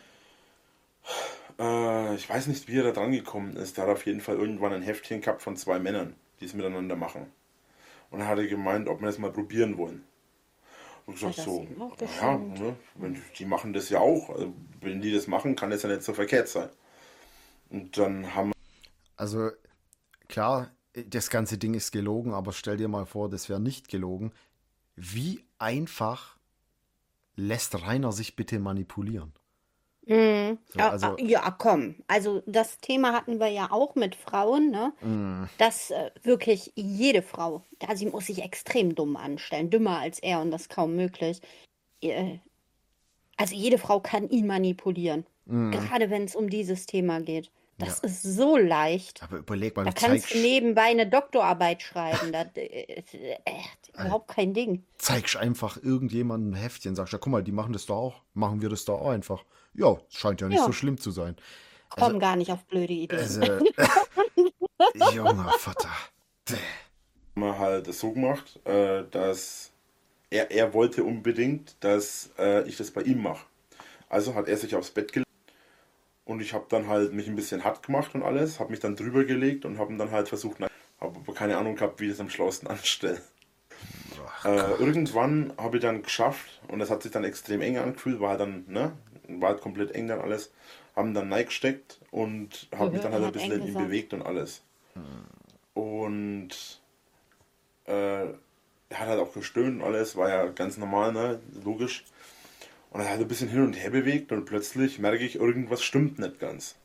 C: Äh, ich weiß nicht, wie er da dran gekommen ist. Der hat auf jeden Fall irgendwann ein Heftchen gehabt von zwei Männern, die es miteinander machen. Und er hatte gemeint, ob wir das mal probieren wollen. Und ich
B: Hat
C: gesagt
B: das
C: so,
B: ihm auch
C: naja,
B: geschenkt?
C: ne, wenn, die machen das ja auch. Also, wenn die das machen, kann das ja nicht so verkehrt sein. Und dann haben
A: Also, klar, das ganze Ding ist gelogen, aber stell dir mal vor, das wäre nicht gelogen. Wie einfach lässt Rainer sich bitte manipulieren?
B: Mhm.
A: So,
B: Ja,
A: also,
B: ja, komm. Also das Thema hatten wir ja auch mit Frauen, ne?
A: mh,
B: Dass äh, wirklich jede Frau, da sie muss sich extrem dumm anstellen, dümmer als er und das kaum möglich. Äh, Also jede Frau kann ihn manipulieren,
A: mh.
B: gerade wenn es um dieses Thema geht.
A: Ja,
B: Das ist so leicht.
A: aber überleg mal,
B: Da
A: du
B: kannst du
A: zeigst,
B: nebenbei eine Doktorarbeit schreiben. Das äh, ist äh,
A: äh,
B: überhaupt kein Ding.
A: zeigst einfach irgendjemandem ein Heftchen, sagst, ja, guck mal, die machen das doch auch. Machen wir das doch auch einfach. Ja, scheint ja nicht so
B: Ja,
A: schlimm zu sein. Also,
B: komm gar nicht auf blöde Ideen.
A: also, junger Vater. Däh.
C: Haben wir halt das so gemacht, äh, dass er, er wollte unbedingt, dass äh, ich das bei ihm mache. Also hat er sich aufs Bett gelegt und ich habe dann halt mich ein bisschen hart gemacht und alles, habe mich dann drüber gelegt und habe ihn dann halt versucht, habe aber keine Ahnung gehabt, wie ich das am schlausten anstelle. Äh, irgendwann habe ich dann geschafft und das hat sich dann extrem eng angefühlt, war halt dann, ne, war halt komplett eng dann alles, haben dann reingesteckt und habe mich dann
B: Er
C: halt ein
B: hat eng
C: bisschen in ihm
B: gesagt.
C: bewegt und alles. Und äh, er hat halt auch gestöhnt und alles, war ja ganz normal, ne, logisch. Und er hat ein bisschen hin und her bewegt und plötzlich merke ich, irgendwas stimmt nicht ganz.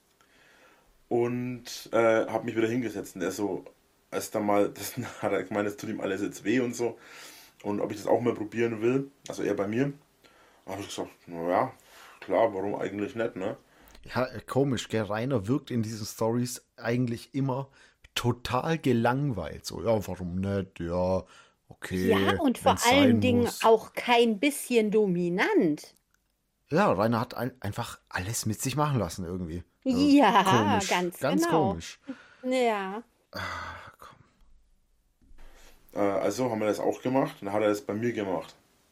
C: Und äh, habe mich wieder hingesetzt und er so, als dann mal, das hat er gemeint, es tut ihm alles jetzt weh und so. Und ob ich das auch mal probieren will, also er bei mir. Da habe ich gesagt, naja, klar, warum eigentlich nicht, ne?
A: Ja, äh, komisch, gell? Rainer wirkt in diesen Stories eigentlich immer total gelangweilt. So, ja, warum nicht? Ja,
B: Ja,
A: okay,
B: und
A: wenn
B: vor
A: es
B: allen
A: sein
B: Dingen
A: muss.
B: auch kein bisschen dominant.
A: Ja, Rainer hat ein, einfach alles mit sich machen lassen irgendwie. Ja,
B: Ja,
A: komisch,
B: ganz
A: ganz
B: genau.
A: komisch.
B: Ja.
A: Ah, komm.
C: Äh, also haben wir das auch gemacht und dann hat er das bei mir gemacht.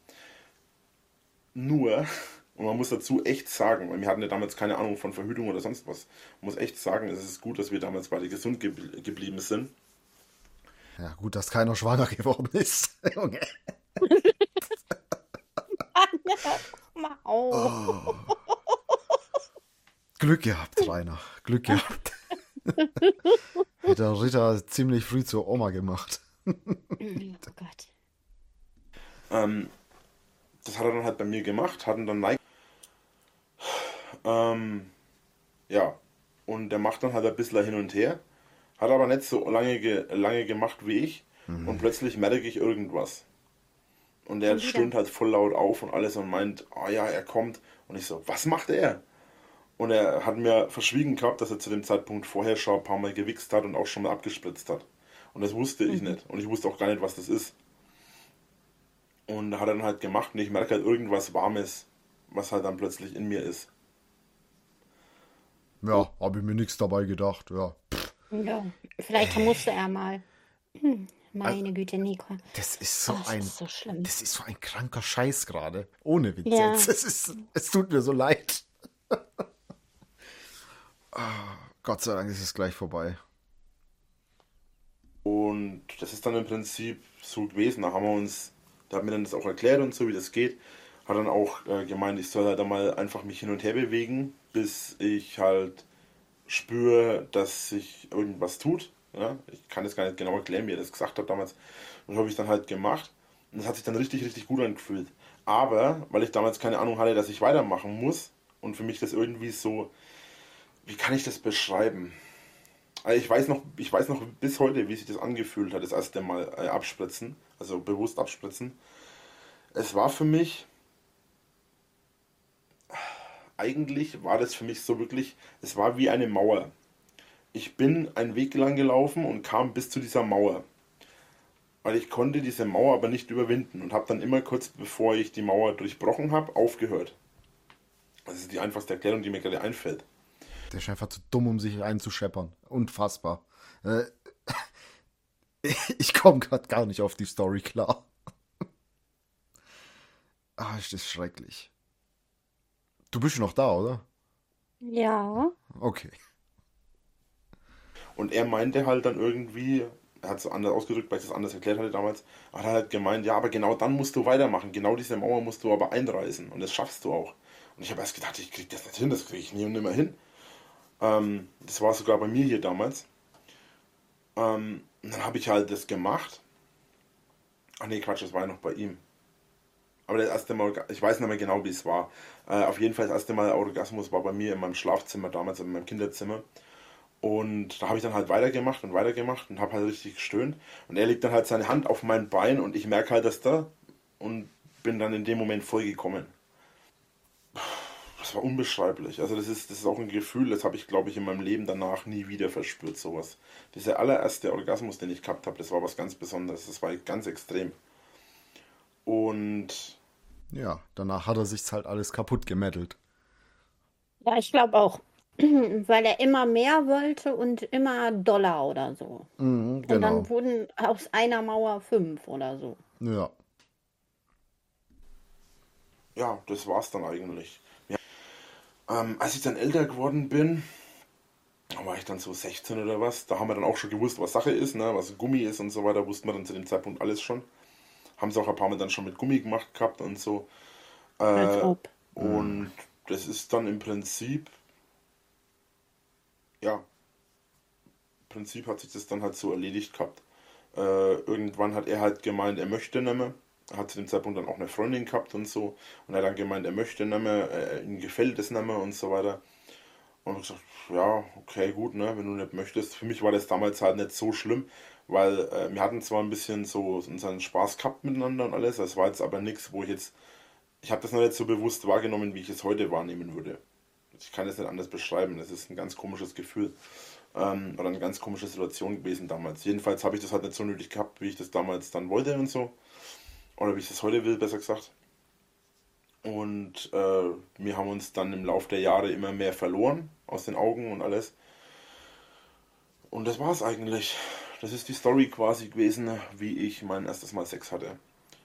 C: Nur, und man muss dazu echt sagen, weil wir hatten ja damals keine Ahnung von Verhütung oder sonst was. Man muss echt sagen, es ist gut, dass wir damals beide gesund gebl geblieben sind.
A: Ja, gut, dass keiner schwanger geworden ist. Junge.
B: Guck mal auf.
A: Oh, Glück gehabt, Rainer. Glück gehabt. Hätte der Ritter ziemlich früh zur Oma gemacht.
B: Oh Gott.
C: Ähm, das hat er dann halt bei mir gemacht, hatten dann nein. Ähm, ja, und der macht dann halt ein bisschen hin und her, hat aber nicht so lange, ge lange gemacht wie ich und plötzlich merke ich irgendwas. Und der
B: Schon wieder.
C: stöhnt halt voll laut auf und alles und meint, ah ja, er kommt. Und ich so, was macht er? Und er hat mir verschwiegen gehabt, dass er zu dem Zeitpunkt vorher schon ein paar Mal gewichst hat und auch schon mal abgespritzt hat. Und das wusste ich
B: Mhm.
C: nicht. Und ich wusste auch gar nicht, was das ist. Und da hat er dann halt gemacht und ich merke halt irgendwas Warmes, was halt dann plötzlich in mir ist.
A: Ja, habe ich mir nichts dabei gedacht. Ja.
B: Ja, vielleicht musste er mal. Hm,
A: Also,
B: meine Güte, Nico.
A: das ist
B: Oh,
A: so
B: es
A: ein,
B: ist so schlimm.
A: das ist so ein kranker Scheiß gerade. Ohne Witz
B: Ja,
A: jetzt. Es ist, es tut mir so leid. Gott sei Dank ist es gleich vorbei.
C: Und das ist dann im Prinzip so gewesen. Da haben wir uns, der hat mir dann das auch erklärt und so, wie das geht. Hat dann auch äh, gemeint, ich soll halt einmal einfach mich hin und her bewegen, bis ich halt spüre, dass sich irgendwas tut. Ja? Ich kann jetzt gar nicht genau erklären, wie er das gesagt hat damals. Und das habe ich dann halt gemacht. Und das hat sich dann richtig, richtig gut angefühlt. Aber, weil ich damals keine Ahnung hatte, dass ich weitermachen muss und für mich das irgendwie so, wie kann ich das beschreiben? Also ich weiß noch, ich weiß noch bis heute, wie sich das angefühlt hat, das erste Mal äh, abspritzen, also bewusst abspritzen. Es war für mich, eigentlich war das für mich so wirklich, es war wie eine Mauer. Ich bin einen Weg lang gelaufen und kam bis zu dieser Mauer. Weil ich konnte diese Mauer aber nicht überwinden und habe dann immer kurz bevor ich die Mauer durchbrochen habe, aufgehört. Das ist die einfachste Erklärung, die mir gerade einfällt.
A: Der ist einfach zu dumm, um sich einzuscheppern. Unfassbar. Äh, ich komme gerade gar nicht auf die Story klar. Ah, ist das schrecklich. Du bist noch da, oder?
B: ja.
A: Okay.
C: Und er meinte halt dann irgendwie, er hat es anders ausgedrückt, weil ich das anders erklärt hatte damals, hat er halt gemeint, ja, aber genau dann musst du weitermachen. Genau diese Mauer musst du aber einreißen und das schaffst du auch. Und ich habe erst gedacht, ich krieg das nicht hin, das kriege ich nie und nimmer hin. Ähm, das war sogar bei mir hier damals. Ähm, und dann habe ich halt das gemacht. Ach nee, Quatsch, das war ja noch bei ihm. Aber das erste Mal, ich weiß nicht mehr genau, wie es war. Äh, auf jeden Fall das erste Mal Orgasmus war bei mir in meinem Schlafzimmer damals, in meinem Kinderzimmer. Und da habe ich dann halt weitergemacht und weitergemacht und habe halt richtig gestöhnt. Und er legt dann halt seine Hand auf mein Bein und ich merke halt, dass da und bin dann in dem Moment voll gekommen. Das war unbeschreiblich. Also das ist, das ist auch ein Gefühl, das habe ich, glaube ich, in meinem Leben danach nie wieder verspürt, sowas. Dieser allererste Orgasmus, den ich gehabt habe, das war was ganz Besonderes. Das war ganz extrem. Und
A: Ja, danach hat er sich halt alles kaputt gemettelt.
B: Ja, ich glaube auch. Weil er immer mehr wollte und immer Dollar oder so.
A: Mhm,
B: Und
A: genau.
B: dann wurden aus einer Mauer fünf oder so.
A: Ja.
C: ja, das war's dann eigentlich. Ja. Ähm, als ich dann älter geworden bin, da war ich dann so sechzehn oder was, da haben wir dann auch schon gewusst, was Sache ist, ne, was Gummi ist und so weiter, wussten wir dann zu dem Zeitpunkt alles schon. Haben es auch ein paar Mal dann schon mit Gummi gemacht gehabt und so.
B: Als
C: Äh,
B: ob.
C: und das ist dann im Prinzip, ja, im Prinzip hat sich das dann halt so erledigt gehabt. Äh, irgendwann hat er halt gemeint, er möchte nicht mehr. Er hat zu dem Zeitpunkt dann auch eine Freundin gehabt und so. Und er hat dann gemeint, er möchte nicht mehr, äh, ihm gefällt es nicht mehr und so weiter. Und ich gesagt, ja, okay, gut, ne, wenn du nicht möchtest. Für mich war das damals halt nicht so schlimm, weil äh, wir hatten zwar ein bisschen so unseren Spaß gehabt miteinander und alles, das war jetzt aber nichts, wo ich jetzt, ich habe das noch nicht so bewusst wahrgenommen, wie ich es heute wahrnehmen würde. Ich kann es nicht anders beschreiben, das ist ein ganz komisches Gefühl ähm, oder eine ganz komische Situation gewesen damals. Jedenfalls habe ich das halt nicht so nötig gehabt, wie ich das damals dann wollte und so. Oder wie ich das heute will, besser gesagt. Und äh, wir haben uns dann im Laufe der Jahre immer mehr verloren aus den Augen und alles. Und das war's eigentlich. Das ist die Story quasi gewesen, wie ich mein erstes Mal Sex hatte.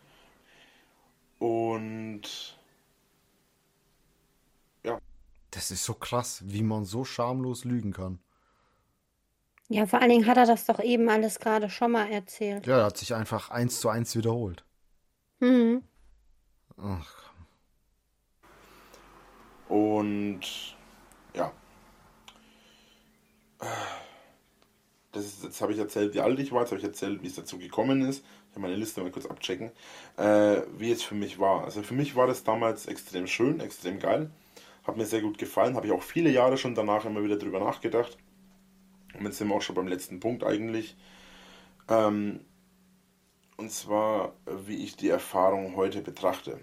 C: Und ja,
A: Das ist so krass, wie man so schamlos lügen kann.
B: Ja, vor allen Dingen hat er das doch eben alles gerade schon mal erzählt.
A: Ja, er hat sich einfach eins zu eins wiederholt.
B: Hm.
A: Ach,
C: und ja, das ist, jetzt habe ich erzählt, wie alt ich war, jetzt habe ich erzählt, wie es dazu gekommen ist. Ich habe meine Liste mal kurz abchecken, äh, wie es für mich war. Also für mich war das damals extrem schön, extrem geil. Hat mir sehr gut gefallen, habe ich auch viele Jahre schon danach immer wieder drüber nachgedacht. Und jetzt sind wir auch schon beim letzten Punkt eigentlich. Ähm, und zwar, wie ich die Erfahrung heute betrachte.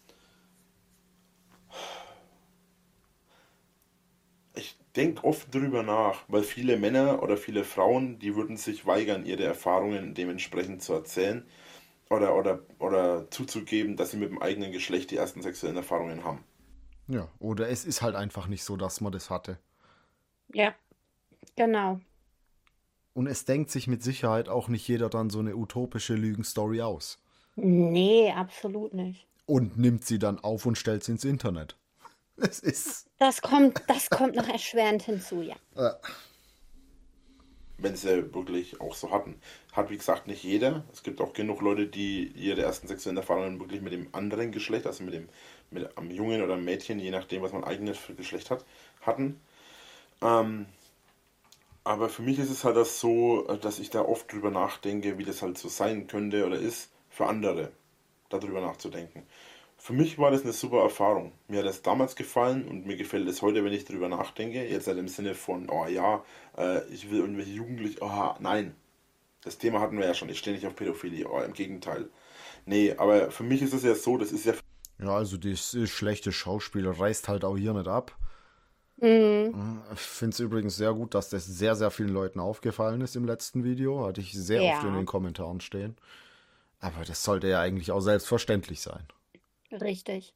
C: Ich denke oft drüber nach, weil viele Männer oder viele Frauen, die würden sich weigern, ihre Erfahrungen dementsprechend zu erzählen oder, oder, oder zuzugeben, dass sie mit dem eigenen Geschlecht die ersten sexuellen Erfahrungen haben.
A: ja, oder es ist halt einfach nicht so, dass man das hatte.
B: Ja, genau.
A: Und es denkt sich mit Sicherheit auch nicht jeder dann so eine utopische Lügenstory aus.
B: Nee, absolut nicht.
A: Und nimmt sie dann auf und stellt sie ins Internet. Es ist.
B: Das kommt, das kommt noch erschwerend hinzu, ja.
A: Äh,
C: Wenn sie wirklich auch so hatten. Hat wie gesagt nicht jeder. Es gibt auch genug Leute, die ihre ersten sexuellen Erfahrungen wirklich mit dem anderen Geschlecht, also mit dem mit einem Jungen oder einem Mädchen, je nachdem, was man eigenes für Geschlecht hat, hatten. Ähm, aber für mich ist es halt das so, dass ich da oft drüber nachdenke, wie das halt so sein könnte oder ist, für andere darüber nachzudenken. Für mich war das eine super Erfahrung. Mir hat das damals gefallen und mir gefällt es heute, wenn ich darüber nachdenke. Jetzt nicht im Sinne von, oh ja, äh, ich will irgendwelche Jugendliche, oh nein. Das Thema hatten wir ja schon, ich stehe nicht auf Pädophilie, oh, im Gegenteil. Nee, aber für mich ist es ja so, das ist ja
A: ja, also das schlechte Schauspiel reißt halt auch hier nicht ab.
B: Mhm.
A: Ich finde es übrigens sehr gut, dass das sehr, sehr vielen Leuten aufgefallen ist im letzten Video. Hatte ich sehr oft in
B: Ja,
A: den Kommentaren stehen. Aber das sollte ja eigentlich auch selbstverständlich sein.
B: richtig.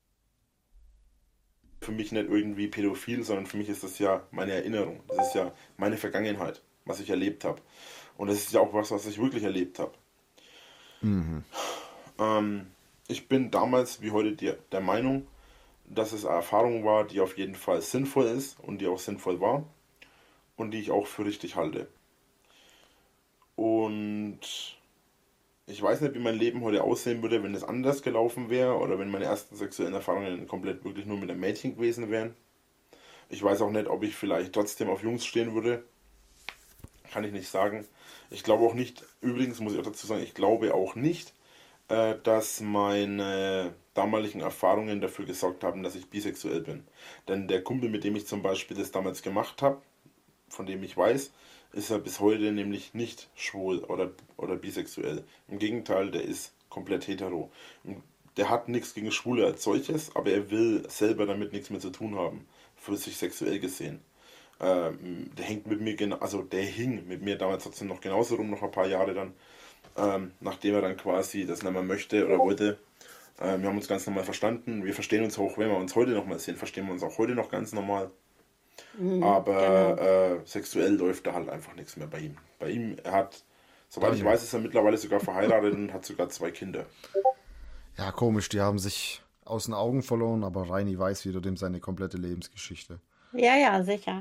C: für mich nicht irgendwie pädophil, sondern für mich ist das ja meine Erinnerung. Das ist ja meine Vergangenheit, was ich erlebt habe. Und das ist ja auch was, was ich wirklich erlebt habe.
A: Mhm.
C: Ähm, ich bin damals wie heute die, der Meinung, dass es eine Erfahrung war, die auf jeden Fall sinnvoll ist und die auch sinnvoll war und die ich auch für richtig halte. Und ich weiß nicht, wie mein Leben heute aussehen würde, wenn es anders gelaufen wäre oder wenn meine ersten sexuellen Erfahrungen komplett wirklich nur mit einem Mädchen gewesen wären. Ich weiß auch nicht, ob ich vielleicht trotzdem auf Jungs stehen würde. Kann ich nicht sagen. Ich glaube auch nicht, übrigens muss ich auch dazu sagen, ich glaube auch nicht, äh, dass meine damaligen Erfahrungen dafür gesorgt haben, dass ich bisexuell bin. Denn der Kumpel, mit dem ich zum Beispiel das damals gemacht habe, von dem ich weiß, ist er bis heute nämlich nicht schwul oder, oder bisexuell. Im Gegenteil, der ist komplett hetero. der hat nichts gegen Schwule als solches, aber er will selber damit nichts mehr zu tun haben, für sich sexuell gesehen. Ähm, der hängt mit mir genau, also der hing mit mir damals trotzdem noch genauso rum, noch ein paar Jahre dann, ähm, nachdem er dann quasi das nicht mehr möchte oder wollte. Ähm, wir haben uns ganz normal verstanden. Wir verstehen uns auch, wenn wir uns heute noch mal sehen, verstehen wir uns auch heute noch ganz normal.
B: Mhm,
C: Aber
B: genau.
C: äh, sexuell läuft da halt einfach nichts mehr bei ihm. Bei ihm, er hat, soweit ich
A: Dann,
C: weiß, ist er mittlerweile sogar verheiratet und hat sogar zwei Kinder.
A: ja, komisch, die haben sich aus den Augen verloren, aber Reini weiß wieder dem seine komplette Lebensgeschichte.
B: Ja, ja, sicher.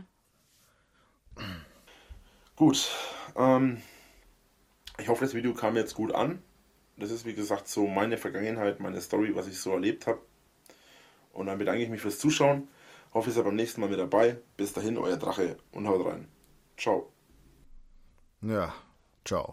C: Gut, ähm, ich hoffe, das Video kam jetzt gut an. Das ist, wie gesagt, so meine Vergangenheit, meine Story, was ich so erlebt habe. Und dann bedanke ich mich fürs Zuschauen. Hoffe, ihr seid beim nächsten Mal mit dabei. Bis dahin, euer Drache und haut rein. Ciao.
A: Ja, ciao.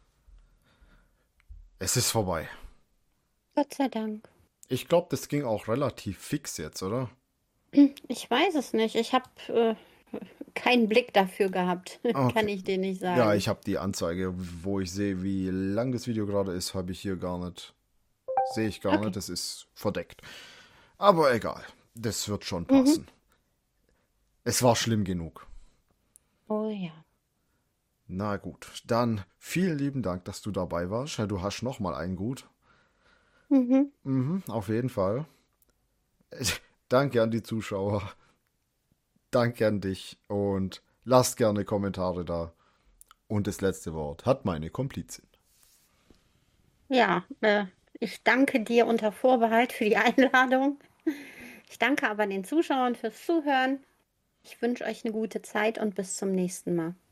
A: Es ist vorbei.
B: Gott sei Dank.
A: Ich glaube, das ging auch relativ fix jetzt, oder?
B: Ich weiß es nicht. Ich habe äh, keinen Blick dafür gehabt. Kann
A: Okay.
B: ich dir nicht sagen.
A: Ja, ich habe die Anzeige, wo ich sehe, wie lang das Video gerade ist, habe ich hier gar nicht. Sehe ich gar
B: Okay.
A: nicht, das ist verdeckt. Aber egal, das wird schon passen. Es war schlimm genug.
B: Oh ja.
A: Na gut, dann vielen lieben Dank, dass du dabei warst. Ja, du hast noch mal einen gut.
B: Mhm.
A: Mhm, auf jeden Fall. Danke an die Zuschauer. Danke an dich und lasst gerne Kommentare da. Und das letzte Wort hat meine Komplizin.
B: Ja, äh, ich danke dir unter Vorbehalt für die Einladung. Ich danke aber den Zuschauern fürs Zuhören. Ich wünsche euch eine gute Zeit und bis zum nächsten Mal.